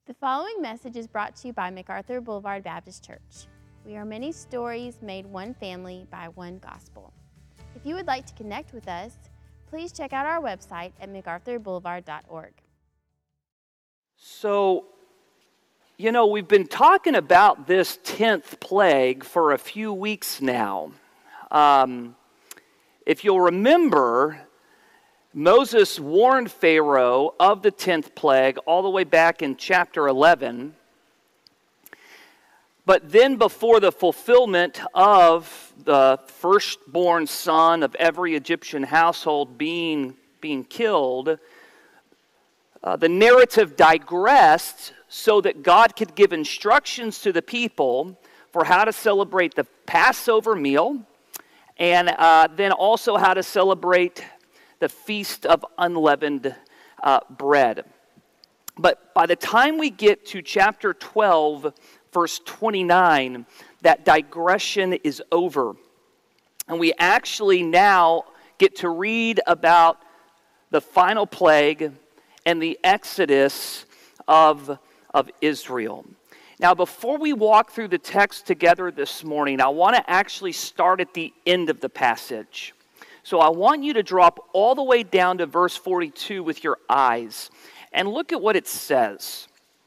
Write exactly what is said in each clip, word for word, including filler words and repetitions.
The following message is brought to you by MacArthur Boulevard Baptist Church. We are many stories made one family by one gospel. If you would like to connect with us, please check out our website at macarthur boulevard dot org. So, you know, we've been talking about this tenth plague for a few weeks now. Um, if you'll remember, Moses warned Pharaoh of the tenth plague all the way back in chapter eleven. But then before the fulfillment of the firstborn son of every Egyptian household being, being killed, uh, the narrative digressed so that God could give instructions to the people for how to celebrate the Passover meal and uh, then also how to celebrate the Feast of Unleavened uh, Bread. But by the time we get to chapter twelve, verse twenty-nine, that digression is over. And we actually now get to read about the final plague and the exodus of, of Israel. Now, before we walk through the text together this morning, I want to actually start at the end of the passage. So I want you to drop all the way down to verse forty-two with your eyes and look at what it says.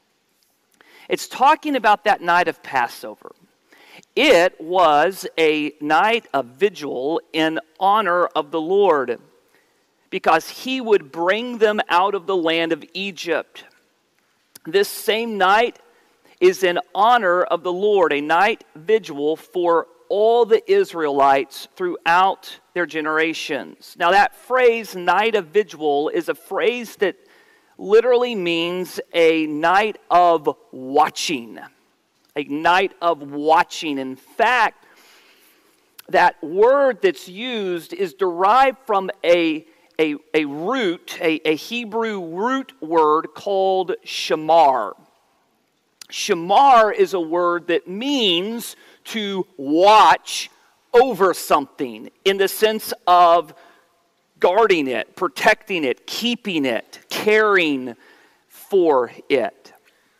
It's talking about that night of Passover. It was a night of vigil in honor of the Lord because he would bring them out of the land of Egypt. This same night is in honor of the Lord, a night vigil for all the Israelites throughout their generations. Now that phrase, night of vigil, is a phrase that literally means a night of watching. A night of watching. In fact, that word that's used is derived from a, a, a root, a, a Hebrew root word called shamar. Shamar is a word that means to watch over something in the sense of guarding it, protecting it, keeping it, caring for it.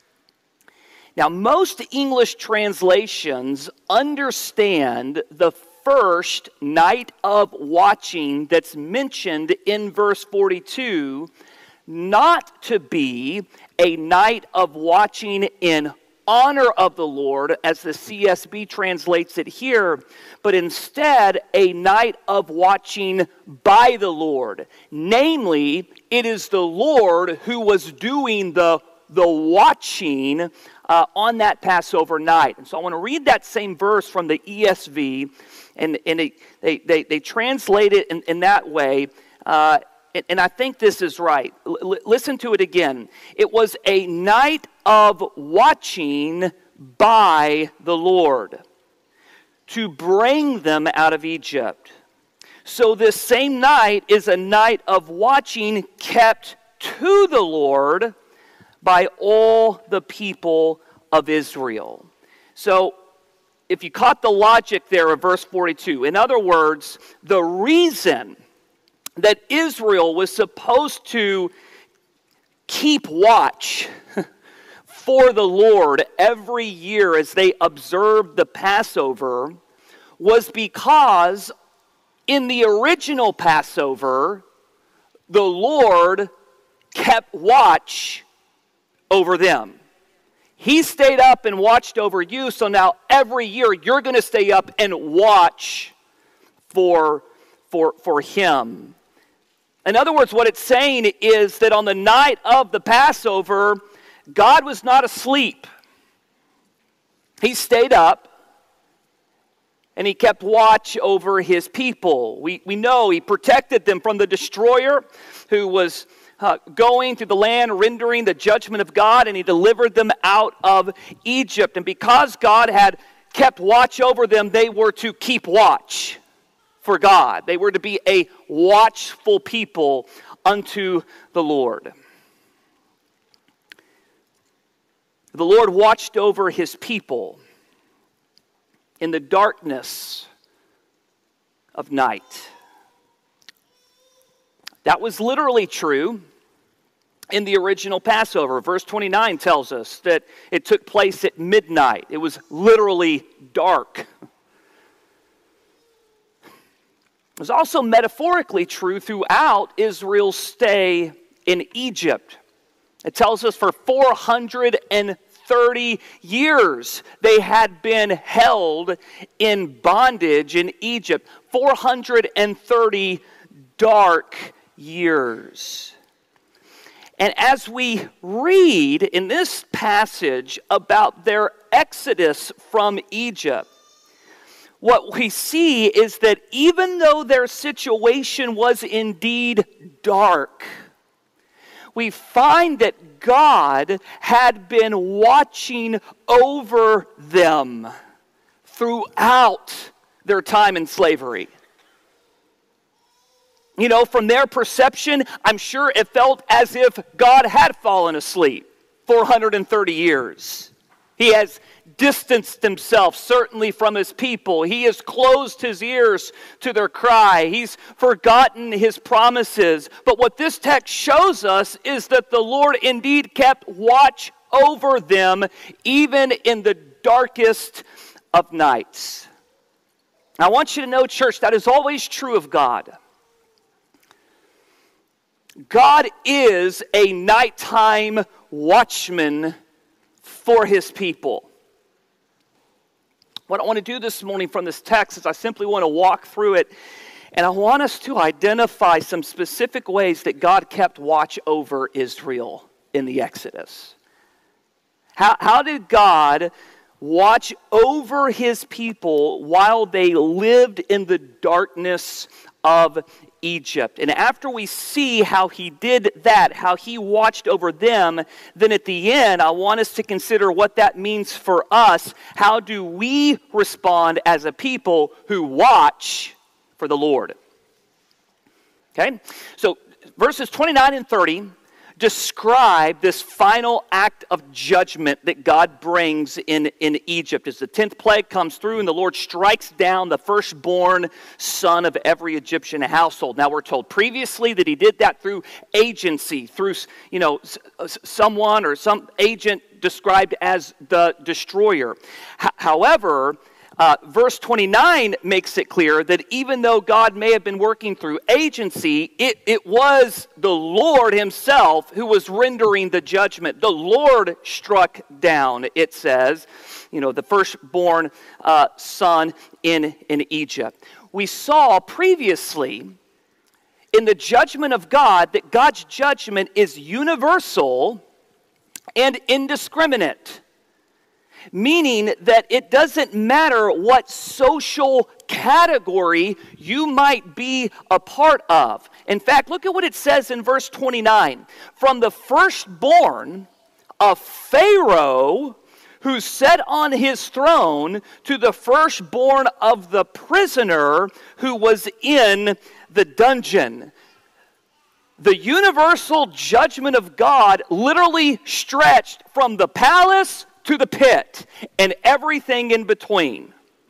Now, most English translations understand the first night of watching that's mentioned in verse forty-two not to be a night of watching in honor of the Lord, as the C S B translates it here, but instead a night of watching by the Lord. Namely, it is the Lord who was doing the, the watching uh, on that Passover night. And so I want to read that same verse from the E S V, and, and they, they, they, they translate it in, in that way. Uh, and, and I think this is right. L- listen to it again. It was a night of watching by the Lord to bring them out of Egypt. So this same night is a night of watching kept to the Lord by all the people of Israel. So if you caught the logic there of verse forty-two, in other words, the reason that Israel was supposed to keep watch for the Lord every year as they observed the Passover was because in the original Passover, the Lord kept watch over them. He stayed up and watched over you, so now every year you're going to stay up and watch for, for, for Him. In other words, what it's saying is that on the night of the Passover, God was not asleep. He stayed up and he kept watch over his people. We, we know he protected them from the destroyer who was uh, going through the land, rendering the judgment of God, and he delivered them out of Egypt. And because God had kept watch over them, they were to keep watch for God. They were to be a watchful people unto the Lord. The Lord watched over his people in the darkness of night. That was literally true in the original Passover. Verse twenty-nine tells us that it took place at midnight. It was literally dark. It was also metaphorically true throughout Israel's stay in Egypt. It tells us for four hundred thirty years they had been held in bondage in Egypt. four hundred thirty dark years. And as we read in this passage about their exodus from Egypt, what we see is that even though their situation was indeed dark, we find that God had been watching over them throughout their time in slavery. You know, from their perception, I'm sure it felt as if God had fallen asleep four hundred thirty years. He has distanced himself, certainly, from his people. He has closed his ears to their cry. He's forgotten his promises. But what this text shows us is that the Lord indeed kept watch over them, even in the darkest of nights. I want you to know, church, that is always true of God. God is a nighttime watchman for his people. What I want to do this morning from this text is I simply want to walk through it, and I want us to identify some specific ways that God kept watch over Israel in the Exodus. How, how did God watch over his people while they lived in the darkness of Egypt? And after we see how he did that, how he watched over them, then at the end, I want us to consider what that means for us. How do we respond as a people who watch for the Lord? Okay, so verses twenty-nine and thirty describe this final act of judgment that God brings in, in Egypt. As the tenth plague comes through and the Lord strikes down the firstborn son of every Egyptian household. Now we're told previously that he did that through agency, through, you know, someone or some agent described as the destroyer. H- however, Uh, verse twenty-nine makes it clear that even though God may have been working through agency, it, it was the Lord himself who was rendering the judgment. The Lord struck down, it says, you know, the firstborn uh, son in, in Egypt. We saw previously in the judgment of God that God's judgment is universal and indiscriminate. Meaning that it doesn't matter what social category you might be a part of. In fact, look at what it says in verse twenty-nine. From the firstborn of Pharaoh, who sat on his throne, to the firstborn of the prisoner who was in the dungeon. The universal judgment of God literally stretched from the palace to the pit, and everything in between.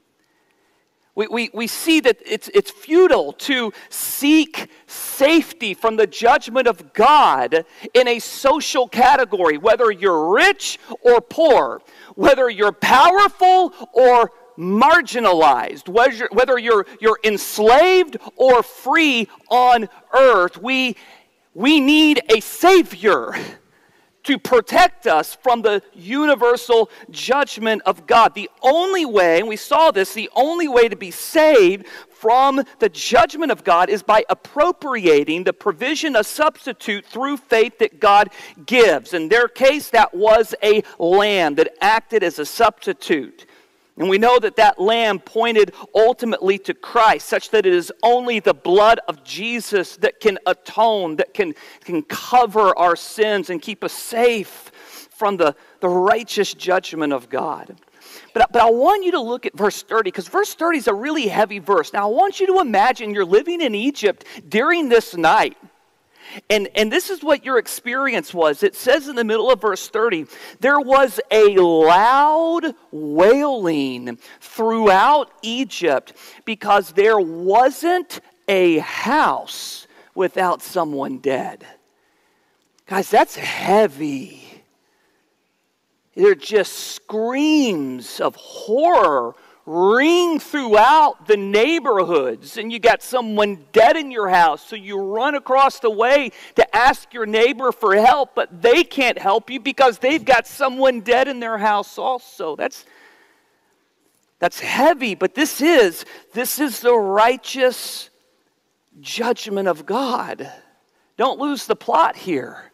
We, we, we see that it's, it's futile to seek safety from the judgment of God in a social category, whether you're rich or poor, whether you're powerful or marginalized, whether, whether you're, you're enslaved or free on earth. We, we need a Savior to protect us from the universal judgment of God. The only way, and we saw this, the only way to be saved from the judgment of God is by appropriating the provision of substitute through faith that God gives. In their case, that was a lamb that acted as a substitute. And we know that that lamb pointed ultimately to Christ, such that it is only the blood of Jesus that can atone, that can, can cover our sins and keep us safe from the, the righteous judgment of God. But, but I want you to look at verse thirty, because verse thirty is a really heavy verse. Now I want you to imagine you're living in Egypt during this night. And, and this is what your experience was. It says in the middle of verse thirty, there was a loud wailing throughout Egypt because there wasn't a house without someone dead. Guys, that's heavy. There just screams of horror ring throughout the neighborhoods, and you got someone dead in your house, so you run across the way to ask your neighbor for help, but they can't help you because they've got someone dead in their house also. That's that's heavy, but this is this is the righteous judgment of God. Don't lose the plot here.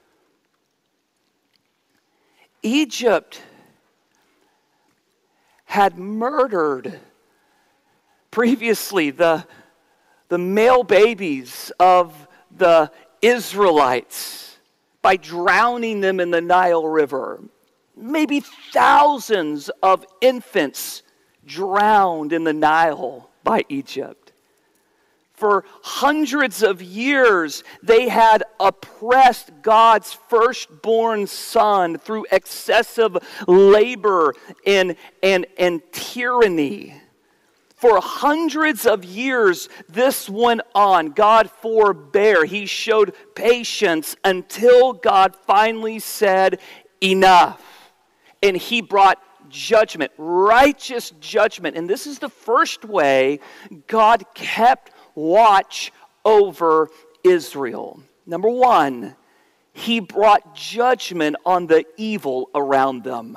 Egypt had murdered previously the, the male babies of the Israelites by drowning them in the Nile River. Maybe thousands of infants drowned in the Nile by Egypt. For hundreds of years, they had oppressed God's firstborn son through excessive labor and, and, and tyranny. For hundreds of years, this went on. God forbore. He showed patience until God finally said, enough. And he brought judgment, righteous judgment. And this is the first way God kept watch over Israel. Number one, he brought judgment on the evil around them.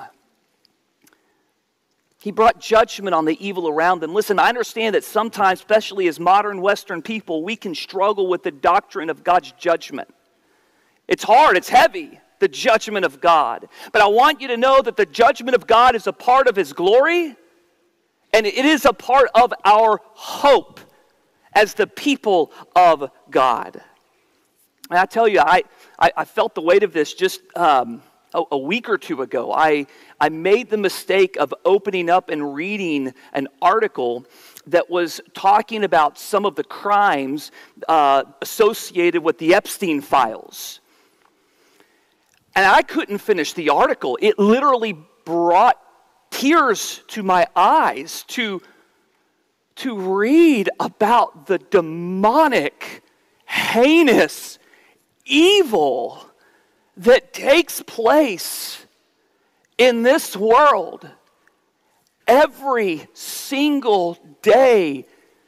He brought judgment on the evil around them. Listen, I understand that sometimes, especially as modern Western people, we can struggle with the doctrine of God's judgment. It's hard, it's heavy, the judgment of God. But I want you to know that the judgment of God is a part of his glory, and it is a part of our hope as the people of God. And I tell you, I, I, I felt the weight of this just um, a, a week or two ago. I, I made the mistake of opening up and reading an article that was talking about some of the crimes uh, associated with the Epstein files. And I couldn't finish the article. It literally brought tears to my eyes to to read about the demonic, heinous evil that takes place in this world every single day.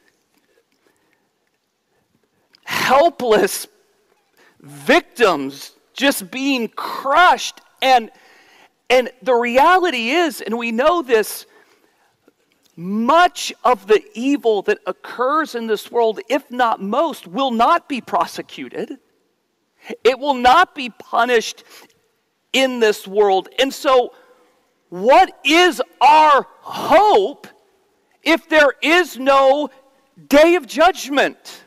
Helpless victims just being crushed. And, and the reality is, and we know this, much of the evil that occurs in this world, if not most, will not be prosecuted. It will not be punished in this world. And so, what is our hope if there is no day of judgment?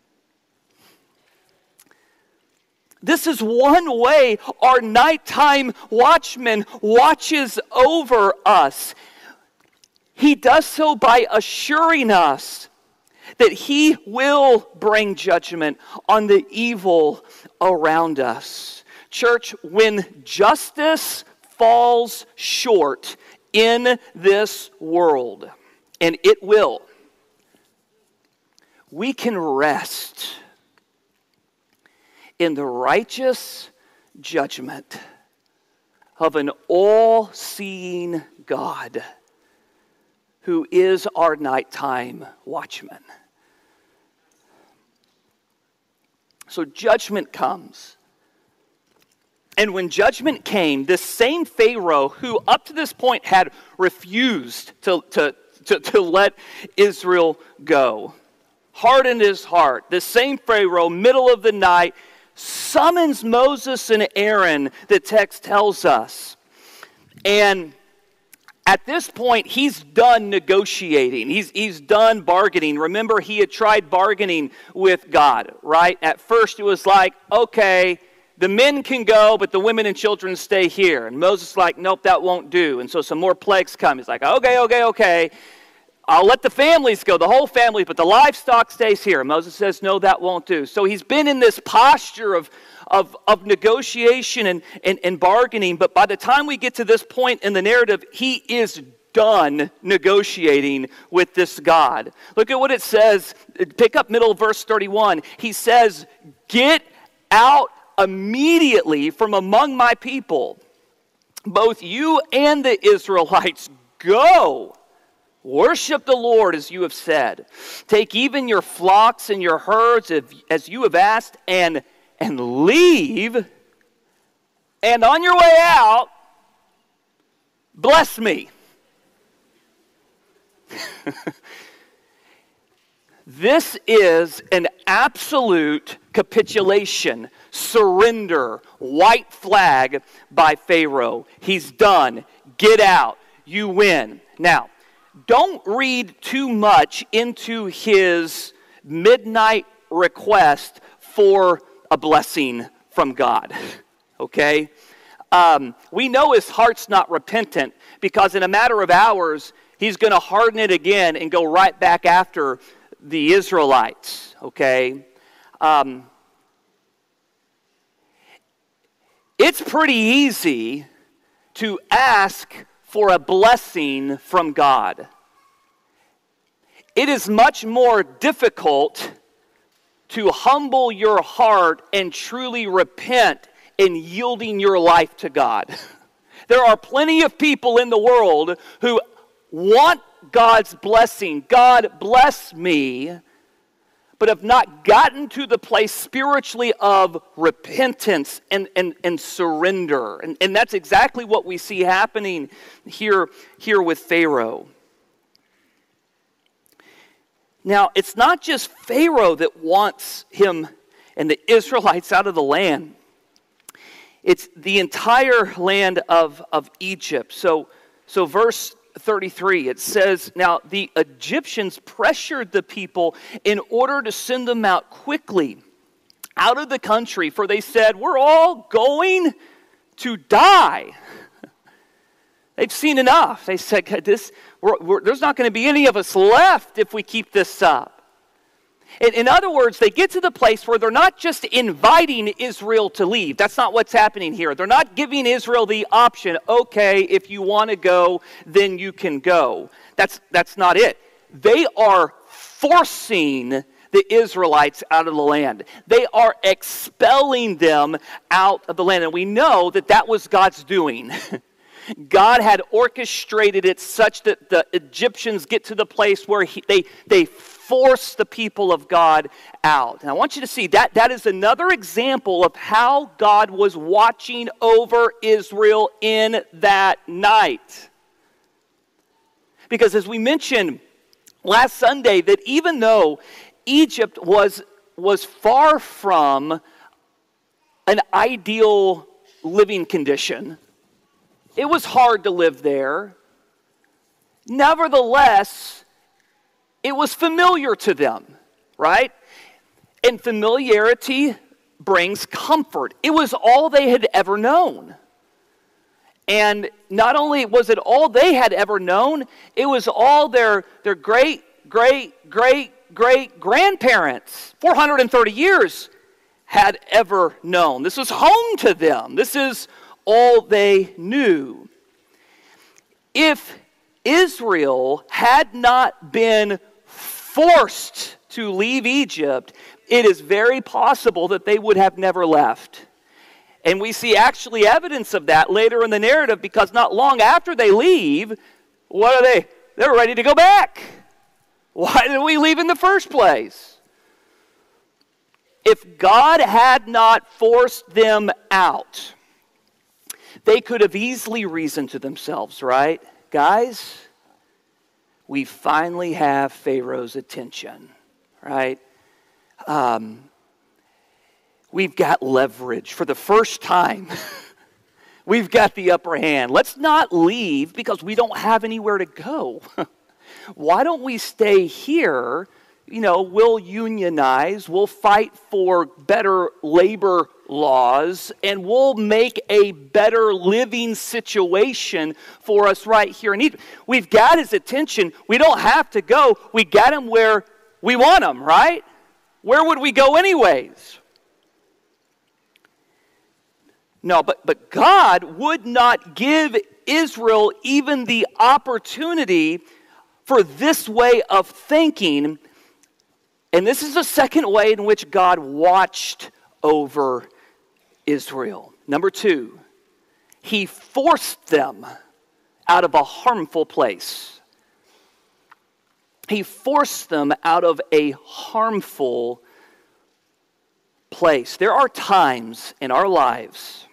This is one way our nighttime watchman watches over us. He does so by assuring us that he will bring judgment on the evil around us. Church, when justice falls short in this world, and it will, we can rest in the righteous judgment of an all-seeing God who is our nighttime watchman. So judgment comes. And when judgment came, this same Pharaoh who up to this point had refused to, to, to, to let Israel go, hardened his heart, this same Pharaoh, middle of the night, summons Moses and Aaron, the text tells us. And at this point, he's done negotiating. He's, he's done bargaining. Remember, he had tried bargaining with God, right? At first, it was like, okay, the men can go, but the women and children stay here. And Moses is like, nope, that won't do. And so some more plagues come. He's like, okay, okay, okay. I'll let the families go, the whole family, but the livestock stays here. And Moses says, no, that won't do. So he's been in this posture of Of, of negotiation and, and, and bargaining, but by the time we get to this point in the narrative, he is done negotiating with this God. Look at what it says. Pick up middle of verse thirty-one. He says, get out immediately from among my people. Both you and the Israelites, go, worship the Lord as you have said. Take even your flocks and your herds as you have asked, and, and leave. And on your way out, bless me. This is an absolute capitulation, surrender, white flag by Pharaoh. He's done. Get out. You win. Now, don't read too much into his midnight request for a blessing from God. Okay? Um, we know his heart's not repentant because in a matter of hours, he's going to harden it again and go right back after the Israelites, okay? Um, it's pretty easy to ask for a blessing from God. It is much more difficult to humble your heart and truly repent in yielding your life to God. There are plenty of people in the world who want God's blessing. God bless me, but have not gotten to the place spiritually of repentance and, and, and surrender. And, and that's exactly what we see happening here, here with Pharaoh. Now, it's not just Pharaoh that wants him and the Israelites out of the land. It's the entire land of, of Egypt. So, so verse thirty-three, it says, now the Egyptians pressured the people in order to send them out quickly out of the country, for they said, we're all going to die. They've seen enough. They said, this, we're, we're, there's not going to be any of us left if we keep this up. In, in other words, they get to the place where they're not just inviting Israel to leave. That's not what's happening here. They're not giving Israel the option, okay, if you want to go, then you can go. That's, that's not it. They are forcing the Israelites out of the land. They are expelling them out of the land. And we know that that was God's doing. God had orchestrated it such that the Egyptians get to the place where he, they, they force the people of God out. And I want you to see that that is another example of how God was watching over Israel in that night. Because as we mentioned last Sunday, that even though Egypt was, was far from an ideal living condition, it was hard to live there. Nevertheless, it was familiar to them, right? And familiarity brings comfort. It was all they had ever known. And not only was it all they had ever known, it was all their, their great, great, great, great grandparents, four hundred thirty years, had ever known. This was home to them. This is all they knew. If Israel had not been forced to leave Egypt, it is very possible that they would have never left. And we see actually evidence of that later in the narrative, because not long after they leave, what are they? They're ready to go back. Why did we leave in the first place? If God had not forced them out, they could have easily reasoned to themselves, right? Guys, we finally have Pharaoh's attention, right? Um, we've got leverage for the first time. We've got the upper hand. Let's not leave because we don't have anywhere to go. Why don't we stay here? You know, we'll unionize, we'll fight for better labor laws, and we'll make a better living situation for us right here in Egypt. We've got his attention. We don't have to go. We got him where we want him, right? Where would we go anyways? No, but, but God would not give Israel even the opportunity for this way of thinking. And this is the second way in which God watched over Israel. Number two, he forced them out of a harmful place. He forced them out of a harmful place. There are times in our lives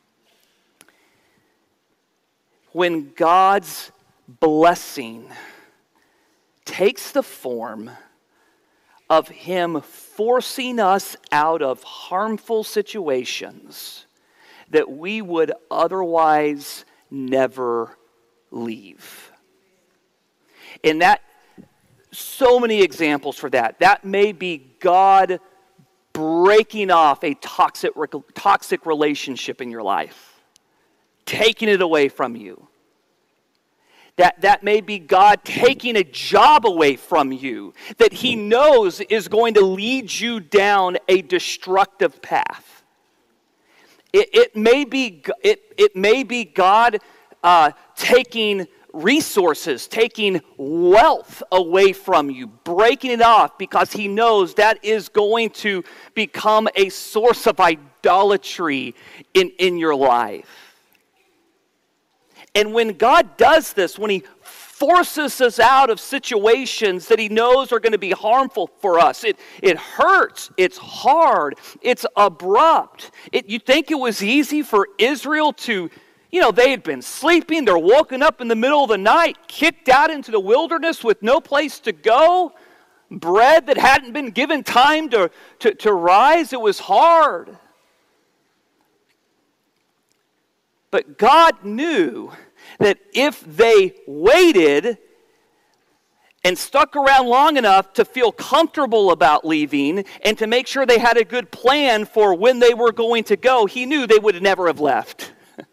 when God's blessing takes the form of him forcing us out of harmful situations that we would otherwise never leave. And that, so many examples for that. That may be God breaking off a toxic, toxic relationship in your life, taking it away from you. That, that may be God taking a job away from you that he knows is going to lead you down a destructive path. It, it, may, be, it, it may be God uh, taking resources, taking wealth away from you, breaking it off because he knows that is going to become a source of idolatry in, in your life. And when God does this, when he forces us out of situations that he knows are going to be harmful for us, it, it hurts, it's hard, it's abrupt. It, you think it was easy for Israel to, you know, they had been sleeping, they're woken up in the middle of the night, kicked out into the wilderness with no place to go, bread that hadn't been given time to, to, to rise. It was hard. But God knew that if they waited and stuck around long enough to feel comfortable about leaving and to make sure they had a good plan for when they were going to go, he knew they would never have left.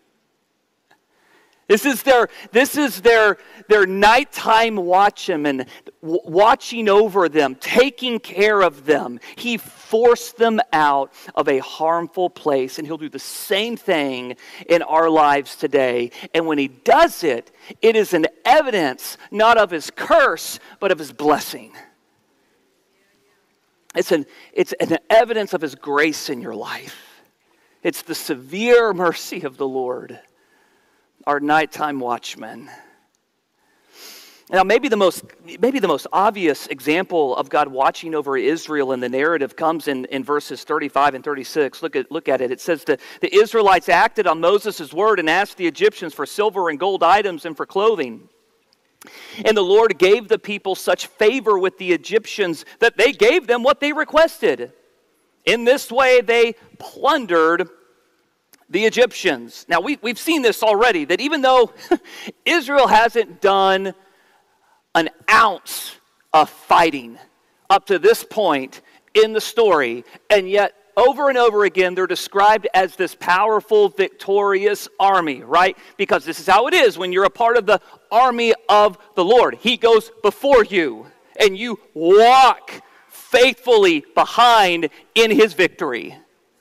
This is their, this is their, their nighttime watchman, w- watching over them, taking care of them. He forced them out of a harmful place, and he'll do the same thing in our lives today. And when he does it, it is an evidence not of his curse, but of his blessing. It's an, it's an evidence of his grace in your life. It's the severe mercy of the Lord, our nighttime watchman. Now, maybe the most maybe the most obvious example of God watching over Israel in the narrative comes in, in verses thirty-five and thirty-six. Look at look at it. It says the, the Israelites acted on Moses' word and asked the Egyptians for silver and gold items and for clothing. And the Lord gave the people such favor with the Egyptians that they gave them what they requested. In this way, they plundered the Egyptians. Now, we, we've seen this already, that even though Israel hasn't done an ounce of fighting up to this point in the story, and yet over and over again, they're described as this powerful, victorious army, right? Because this is how it is when you're a part of the army of the Lord. He goes before you, and you walk faithfully behind in his victory.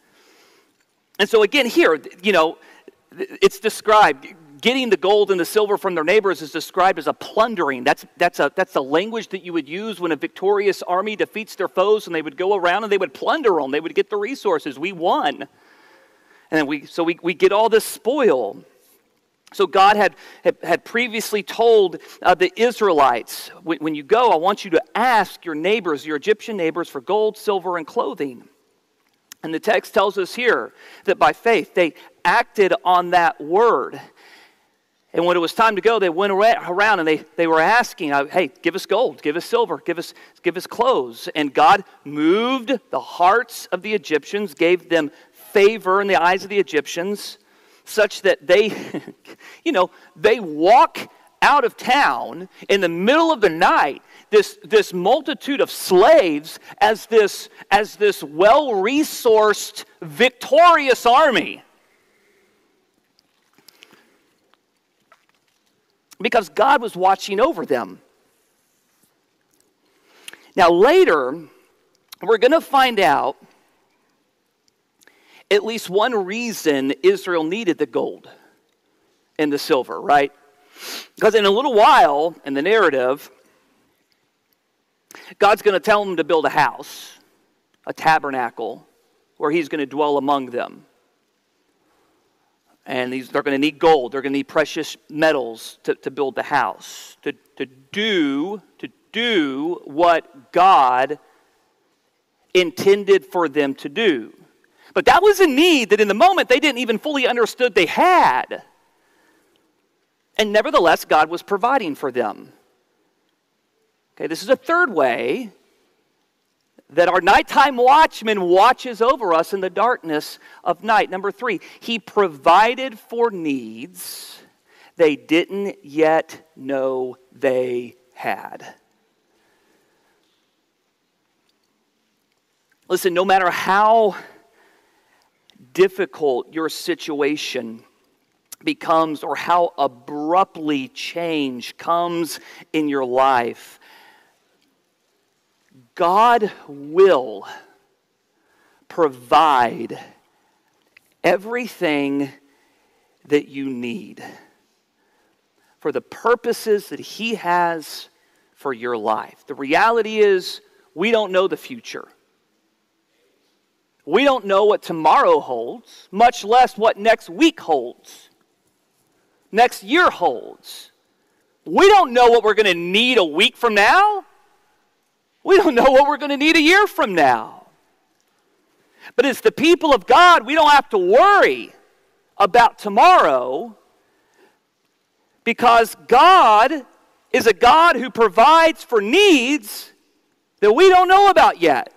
And so again here, you know, it's described, getting the gold and the silver from their neighbors is described as a plundering. That's, that's, a, that's the language that you would use when a victorious army defeats their foes, and they would go around and they would plunder them. They would get the resources. We won. And then we, so we, we get all this spoil. So God had, had, had previously told uh, the Israelites, when, when you go, I want you to ask your neighbors, your Egyptian neighbors, for gold, silver, and clothing. And the text tells us here that by faith they acted on that word. And when it was time to go, they went around and they, they were asking, hey, give us gold, give us silver, give us, give us clothes. And God moved the hearts of the Egyptians, gave them favor in the eyes of the Egyptians, such that they, you know, they walk out of town in the middle of the night, this, this multitude of slaves as this, as this well-resourced, victorious army. Because God was watching over them. Now later, we're going to find out at least one reason Israel needed the gold and the silver, right? Because in a little while, in the narrative, God's going to tell them to build a house, a tabernacle, where he's going to dwell among them. And these, they're going to need gold. They're going to need precious metals to, to build the house. To, to do, to do what God intended for them to do. But that was a need that in the moment they didn't even fully understood they had. And nevertheless, God was providing for them. Okay, this is a third way that our nighttime watchman watches over us in the darkness of night. Number three, he provided for needs they didn't yet know they had. Listen, no matter how difficult your situation becomes or how abruptly change comes in your life, God will provide everything that you need for the purposes that He has for your life. The reality is, we don't know the future. We don't know what tomorrow holds, much less what next week holds, next year holds. We don't know what we're going to need a week from now. We don't know what we're going to need a year from now. But as the people of God, we don't have to worry about tomorrow because God is a God who provides for needs that we don't know about yet.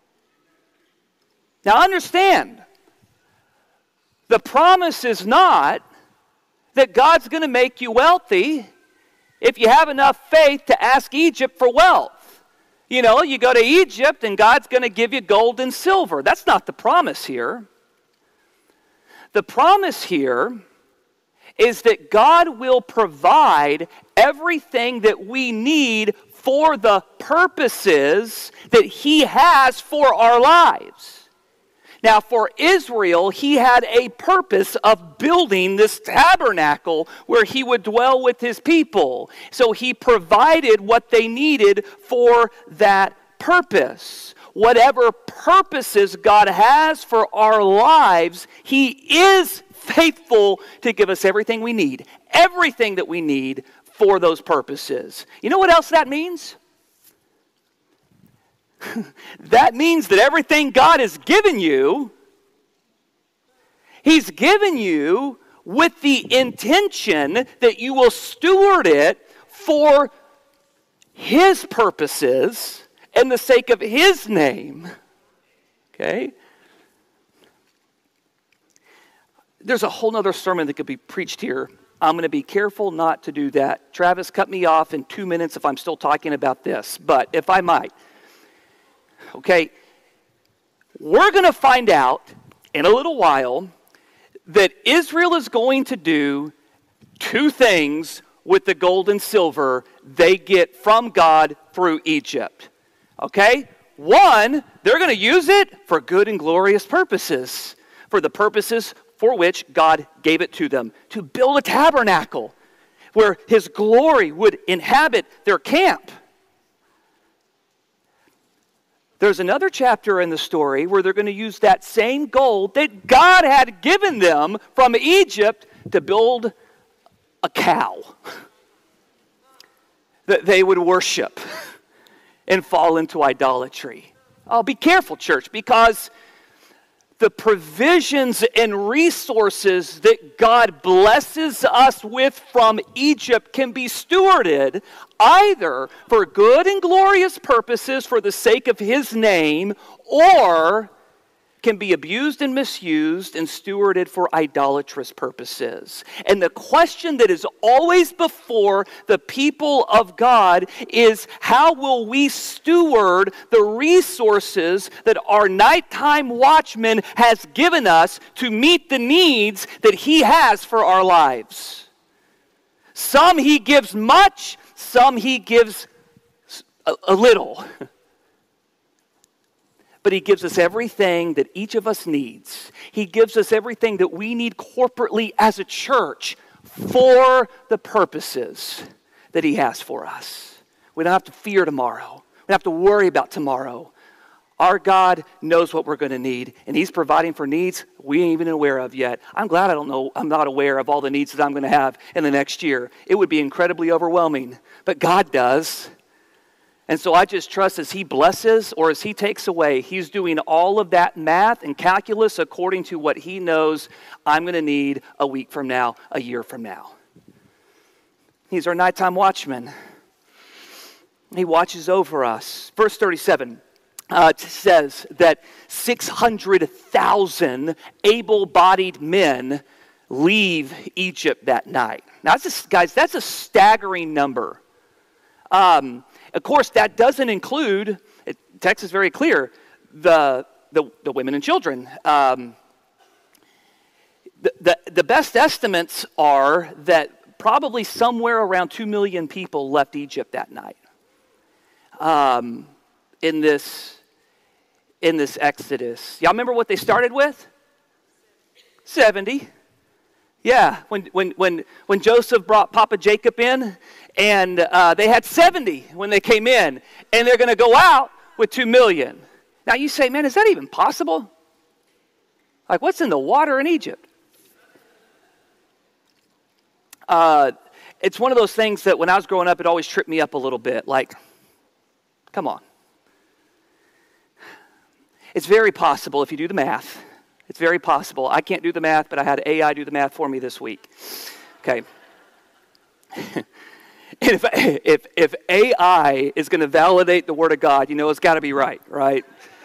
Now understand, the promise is not that God's going to make you wealthy if you have enough faith to ask Egypt for wealth. You know, you go to Egypt and God's going to give you gold and silver. That's not the promise here. The promise here is that God will provide everything that we need for the purposes that He has for our lives. Now, for Israel, He had a purpose of building this tabernacle where He would dwell with His people. So He provided what they needed for that purpose. Whatever purposes God has for our lives, He is faithful to give us everything we need. Everything that we need for those purposes. You know what else that means? That means that everything God has given you, He's given you with the intention that you will steward it for His purposes and the sake of His name. Okay? There's a whole other sermon that could be preached here. I'm going to be careful not to do that. Travis, cut me off in two minutes if I'm still talking about this, but if I might. Okay, we're going to find out in a little while that Israel is going to do two things with the gold and silver they get from God through Egypt. Okay, one, they're going to use it for good and glorious purposes, for the purposes for which God gave it to them, to build a tabernacle where His glory would inhabit their camp. There's another chapter in the story where they're going to use that same gold that God had given them from Egypt to build a cow that they would worship and fall into idolatry. Oh, be careful, church, because the provisions and resources that God blesses us with from Egypt can be stewarded either for good and glorious purposes for the sake of His name, or can be abused and misused and stewarded for idolatrous purposes. And the question that is always before the people of God is, how will we steward the resources that our nighttime watchman has given us to meet the needs that He has for our lives? Some He gives much, some He gives a, a little. But He gives us everything that each of us needs. He gives us everything that we need corporately as a church for the purposes that He has for us. We don't have to fear tomorrow. We don't have to worry about tomorrow. Our God knows what we're going to need, and he's providing for needs we ain't even aware of yet. I'm glad I don't know, I'm not aware of all the needs that I'm going to have in the next year. It would be incredibly overwhelming, but God does. And so I just trust as he blesses or as he takes away, he's doing all of that math and calculus according to what he knows I'm going to need a week from now, a year from now. He's our nighttime watchman. He watches over us. Verse thirty-seven. Uh, it says that six hundred thousand able-bodied men leave Egypt that night. Now, that's a, guys, that's a staggering number. Um, of course, that doesn't include, it, text is very clear, the, the, the women and children. Um, the, the, the best estimates are that probably somewhere around two million people left Egypt that night um, in this in this Exodus. Y'all remember what they started with? seventy. Yeah, when when when when Joseph brought Papa Jacob in, and uh, they had seventy when they came in, and they're going to go out with two million. Now you say, man, is that even possible? Like, what's in the water in Egypt? Uh, it's one of those things that when I was growing up, it always tripped me up a little bit. Like, come on. It's very possible if you do the math. It's very possible. I can't do the math, but I had A I do the math for me this week. Okay. if, if, if A I is going to validate the Word of God, you know it's got to be right, right?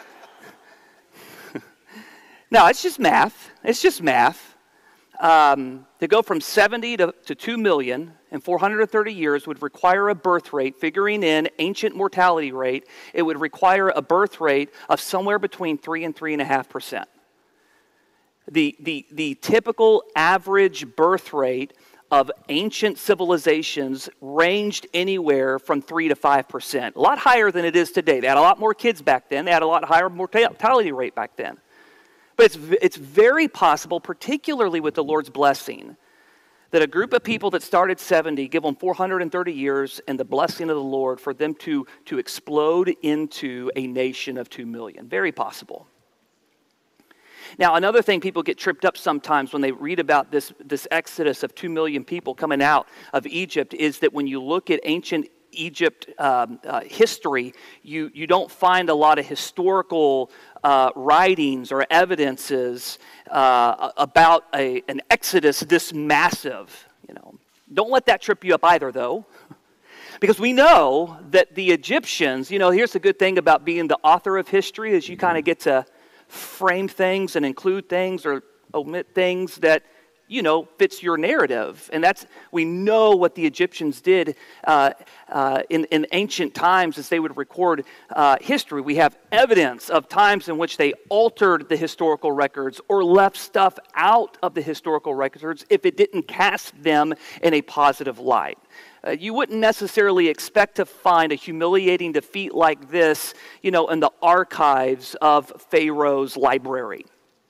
No, it's just math. It's just math. Um, to go from seventy to, to two million in four hundred thirty years would require a birth rate, figuring in ancient mortality rate, it would require a birth rate of somewhere between three and three and a half percent. The, the, the typical average birth rate of ancient civilizations ranged anywhere from three to five percent. A lot higher than it is today. They had a lot more kids back then. They had a lot higher mortality rate back then. But it's, it's very possible, particularly with the Lord's blessing, that a group of people that started seventy, give them four hundred thirty years and the blessing of the Lord for them to, to explode into a nation of two million. Very possible. Now, another thing people get tripped up sometimes when they read about this, this exodus of two million people coming out of Egypt is that when you look at ancient Egypt um, uh, history, you, you don't find a lot of historical uh, writings or evidences uh, about a, an exodus this massive. You know, don't let that trip you up either, though, because we know that the Egyptians. You know, here's the good thing about being the author of history is you kind of get to frame things and include things or omit things that, you know, fits your narrative. And that's, we know what the Egyptians did uh, uh, in, in ancient times as they would record uh, history. We have evidence of times in which they altered the historical records or left stuff out of the historical records if it didn't cast them in a positive light. Uh, you wouldn't necessarily expect to find a humiliating defeat like this, you know, in the archives of Pharaoh's library.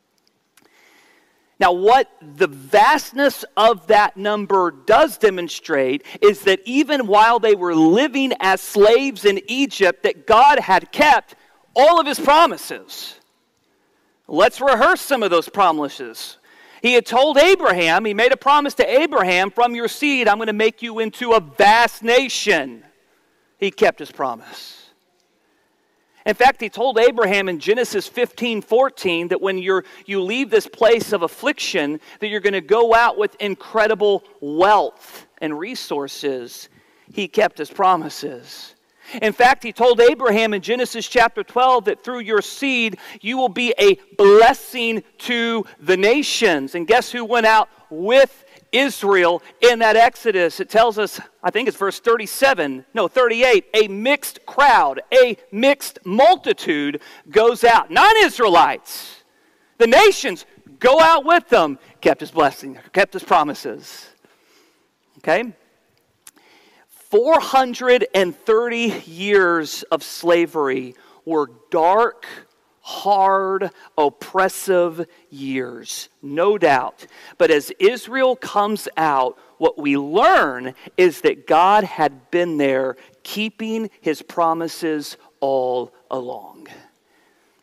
Now, what the vastness of that number does demonstrate is that even while they were living as slaves in Egypt, that God had kept all of his promises. Let's rehearse some of those promises. He had told Abraham, he made a promise to Abraham, from your seed, I'm going to make you into a vast nation. He kept his promise. In fact, he told Abraham in Genesis fifteen fourteen that when you're, you leave this place of affliction, that you're going to go out with incredible wealth and resources. He kept his promises. In fact, he told Abraham in Genesis chapter twelve that through your seed, you will be a blessing to the nations. And guess who went out with Israel in that Exodus? It tells us, I think it's verse thirty-seven, no, thirty-eight, a mixed crowd, a mixed multitude goes out. Non-Israelites, the nations go out with them, kept his blessing, kept his promises. Okay? four hundred thirty years of slavery were dark, hard, oppressive years, no doubt. But as Israel comes out, what we learn is that God had been there keeping his promises all along.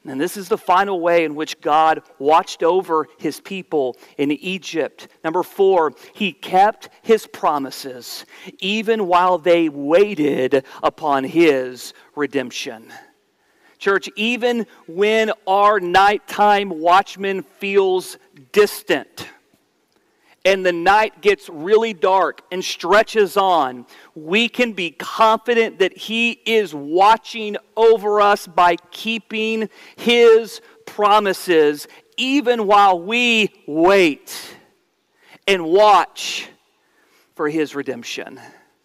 And this is the final way in which God watched over his people in Egypt. Number four, he kept his promises even while they waited upon his redemption. Church, even when our nighttime watchman feels distant and the night gets really dark and stretches on, we can be confident that he is watching over us by keeping his promises, even while we wait and watch for his redemption.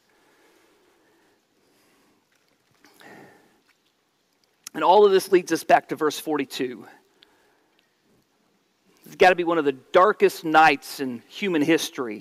And all of this leads us back to verse forty-two. It's got to be one of the darkest nights in human history.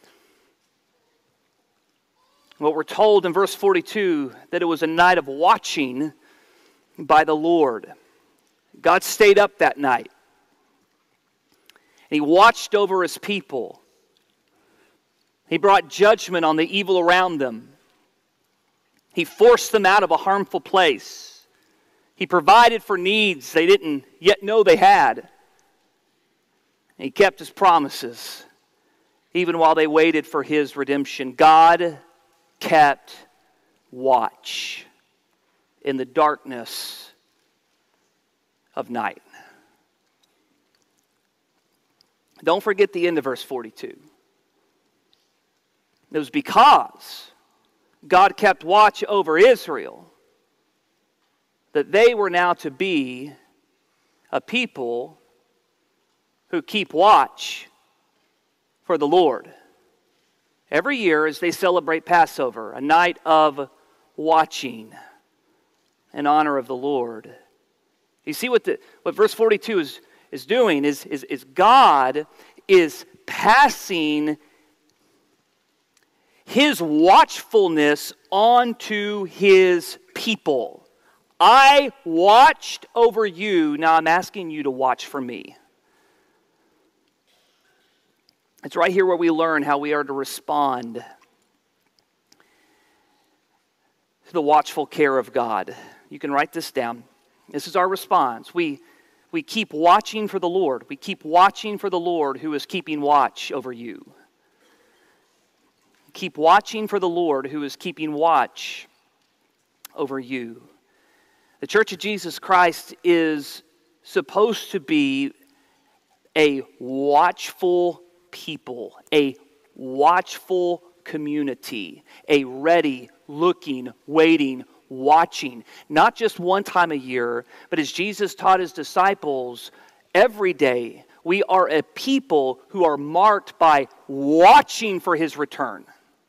What we're told in verse forty-two, that it was a night of watching by the Lord. God stayed up that night. And he watched over his people. He brought judgment on the evil around them. He forced them out of a harmful place. He provided for needs they didn't yet know they had. He kept his promises, even while they waited for his redemption. God kept watch in the darkness of night. Don't forget the end of verse forty-two. It was because God kept watch over Israel that they were now to be a people who keep watch for the Lord. Every year as they celebrate Passover, a night of watching in honor of the Lord. You see what the what verse forty-two is, is doing is, is, is God is passing his watchfulness onto his people. I watched over you, now I'm asking you to watch for me. It's right here where we learn how we are to respond to the watchful care of God. You can write this down. This is our response. We, we keep watching for the Lord. We keep watching for the Lord who is keeping watch over you. Keep watching for the Lord who is keeping watch over you. The Church of Jesus Christ is supposed to be a watchful people, a watchful community, a ready, looking, waiting, watching, not just one time a year, but as Jesus taught his disciples, every day we are a people who are marked by watching for his return.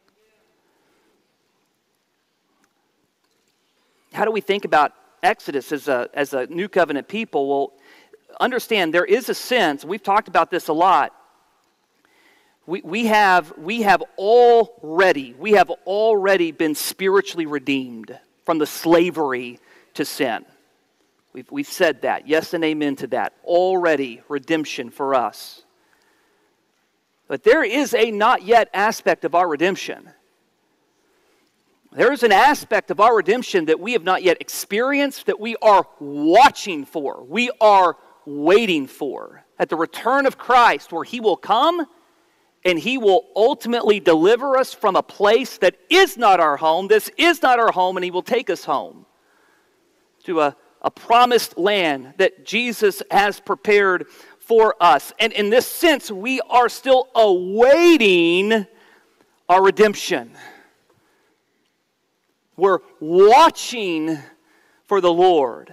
How do we think about Exodus as a, as a new covenant people? Well, understand there is a sense, we've talked about this a lot, We, we have we have already we have already been spiritually redeemed from the slavery to sin. We've we've said that. Yes and amen to that. Already redemption for us. But there is a not yet aspect of our redemption. There is an aspect of our redemption that we have not yet experienced, that we are watching for. We are waiting for. At the return of Christ, where he will come and he will ultimately deliver us from a place that is not our home. This is not our home, and he will take us home to a, a promised land that Jesus has prepared for us. And in this sense, we are still awaiting our redemption. We're watching for the Lord.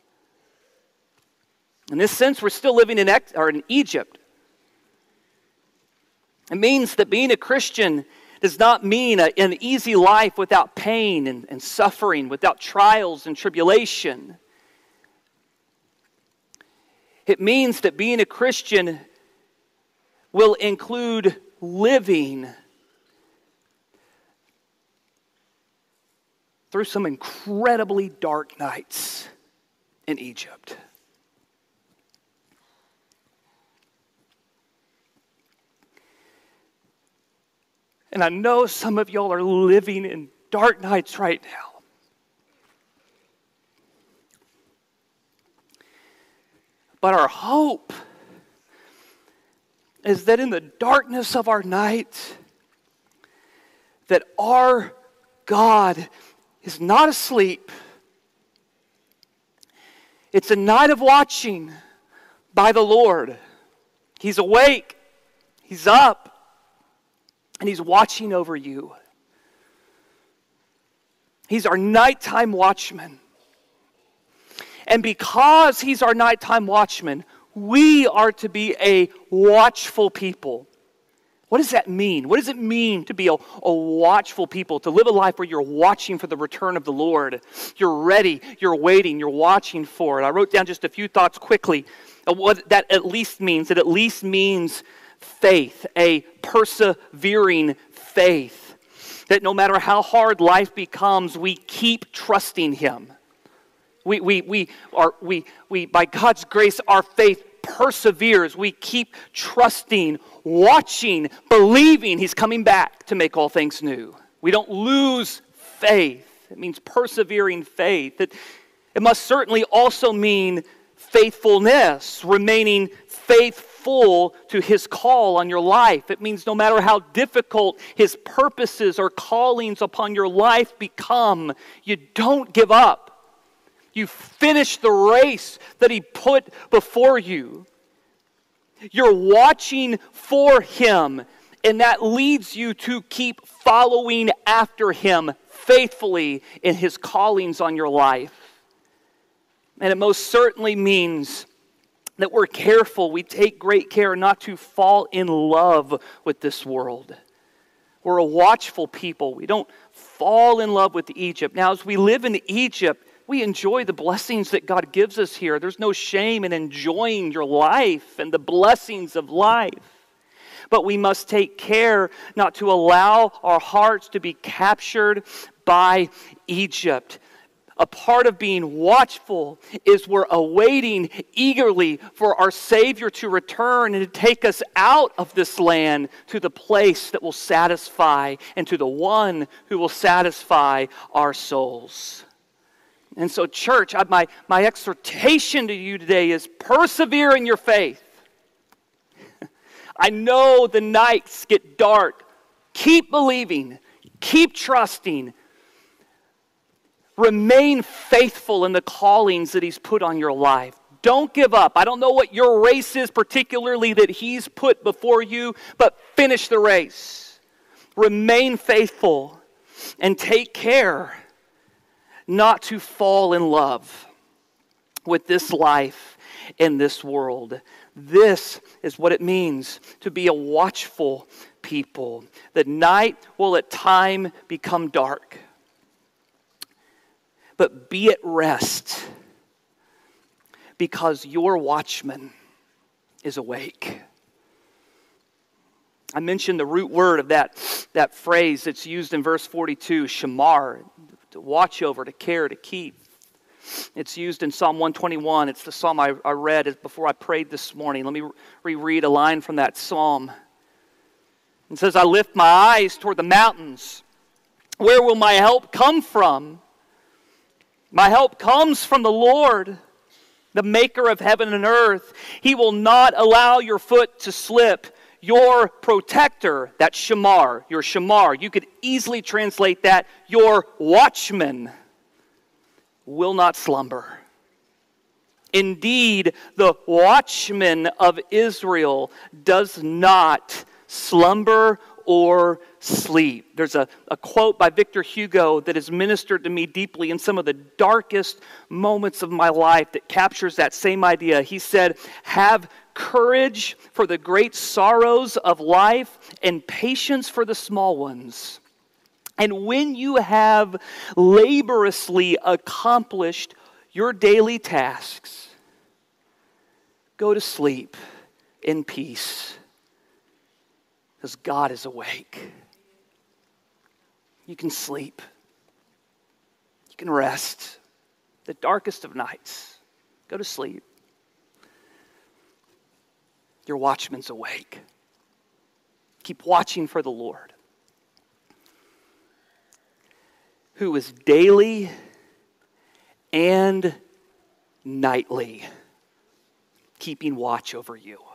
In this sense, we're still living in, ex- or in Egypt. It means that being a Christian does not mean a, an easy life without pain and, and suffering, without trials and tribulation. It means that being a Christian will include living through some incredibly dark nights in Egypt. And I know some of y'all are living in dark nights right now. But our hope is that in the darkness of our night, that our God is not asleep. It's a night of watching by the Lord. He's awake. He's up. And He's watching over you. He's our nighttime watchman. And because He's our nighttime watchman, we are to be a watchful people. What does that mean? What does it mean to be a, a watchful people, to live a life where you're watching for the return of the Lord? You're ready, you're waiting, you're watching for it. I wrote down just a few thoughts quickly of what that at least means. It at least means faith, a persevering faith. That no matter how hard life becomes, we keep trusting Him. We, we, we are, we, we, by God's grace, our faith perseveres. We keep trusting, watching, believing He's coming back to make all things new. We don't lose faith. It means persevering faith. It, it must certainly also mean faithfulness, remaining faithful to His call on your life. It means no matter how difficult His purposes or callings upon your life become, you don't give up. You finish the race that He put before you. You're watching for Him, and that leads you to keep following after Him faithfully in His callings on your life. And it most certainly means that we're careful, we take great care not to fall in love with this world. We're a watchful people. We don't fall in love with Egypt. Now, as we live in Egypt, we enjoy the blessings that God gives us here. There's no shame in enjoying your life and the blessings of life. But we must take care not to allow our hearts to be captured by Egypt. A part of being watchful is we're awaiting eagerly for our Savior to return and to take us out of this land to the place that will satisfy and to the one who will satisfy our souls. And so, church, my, my exhortation to you today is persevere in your faith. I know the nights get dark. Keep believing. Keep trusting. Remain faithful in the callings that He's put on your life. Don't give up. I don't know what your race is particularly that He's put before you, but finish the race. Remain faithful and take care not to fall in love with this life in this world. This is what it means to be a watchful people. The night will at time become dark, but be at rest because your watchman is awake. I mentioned the root word of that, that phrase that's used in verse forty-two, shamar, to watch over, to care, to keep. It's used in Psalm one twenty-one. It's the psalm I, I read before I prayed this morning. Let me reread a line from that psalm. It says, I lift my eyes toward the mountains. Where will my help come from? My help comes from the Lord, the maker of heaven and earth. He will not allow your foot to slip. Your protector, that's shamar, your shamar. You could easily translate that, your watchman, will not slumber. Indeed, the watchman of Israel does not slumber or sleep. There's a, a quote by Victor Hugo that has ministered to me deeply in some of the darkest moments of my life that captures that same idea. He said, have courage for the great sorrows of life and patience for the small ones. And when you have laboriously accomplished your daily tasks, go to sleep in peace, because God is awake. You can sleep. You can rest. The darkest of nights, go to sleep. Your watchman's awake. Keep watching for the Lord, who is daily and nightly keeping watch over you.